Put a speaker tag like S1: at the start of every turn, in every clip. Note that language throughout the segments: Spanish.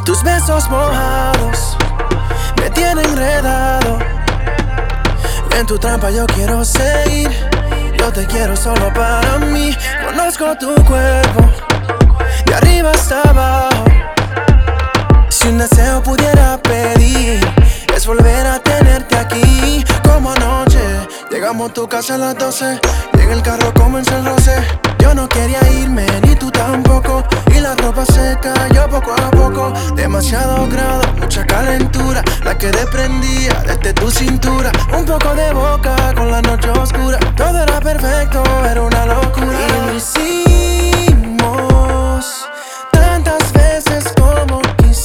S1: Tus besos mojados me tienen enredado. En tu trampa yo quiero seguir. Yo te quiero solo para mí. Conozco tu cuerpo de arriba hasta abajo. Si un deseo pudiera pedir, es volver a tenerte aquí. Como anoche, llegamos a tu casa a las 12. Llega el carro, comenzó el roce. Yo no quería irme, ni tú tampoco. Y la ropa se cayó poco a poco. Demasiado grado, mucha calentura, la que desprendía desde tu cintura. Un poco de boca con la noche oscura. Todo era perfecto, era una locura. Y lo hicimos tantas veces como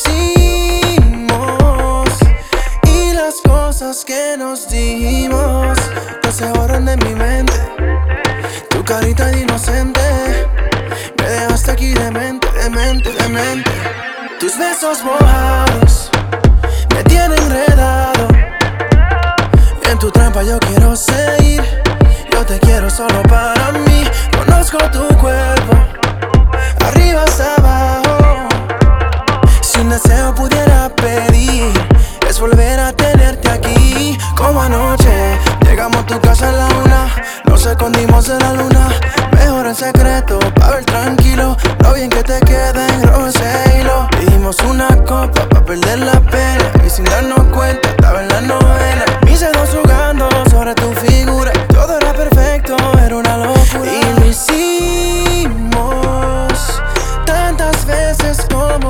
S1: quisimos. Y las cosas que nos dijimos no se borran de mi mente. Tu carita de inocente me dejaste aquí demente, demente, demente. Tus besos mojados me tienen enredado. En tu trampa yo quiero seguir. Yo te quiero solo para mí. Conozco tu cuerpo arriba hasta abajo. Si un deseo pudiera pedir, es volver a tenerte aquí. Como anoche, llegamos a tu casa a la 1. Nos escondimos en la luna. Mejor en secreto, pa' ver tranquilo lo bien que te queda en rojo ese hilo. Dijimos una copa pa' perder la pena. Y sin darnos cuenta, estaba en la novena. Mis dedos jugando sobre tu figura. Todo era perfecto, era una locura. Y lo hicimos tantas veces como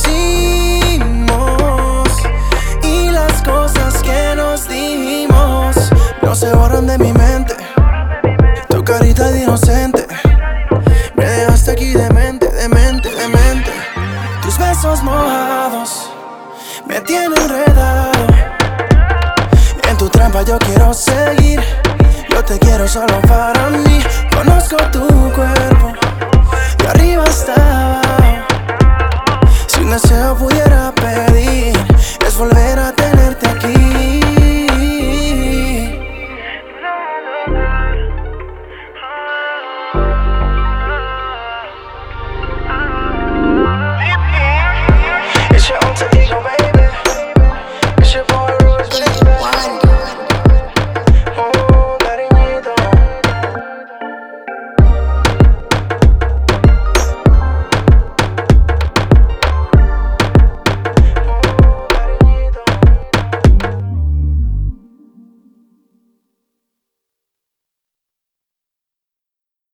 S1: quisimos. Y las cosas que nos dijimos no se borran de mi mente. Tu carita de inocente me dejaste aquí demente, demente, demente. Tus besos mojados me tienen enredado. En tu trampa yo quiero seguir. Yo te quiero solo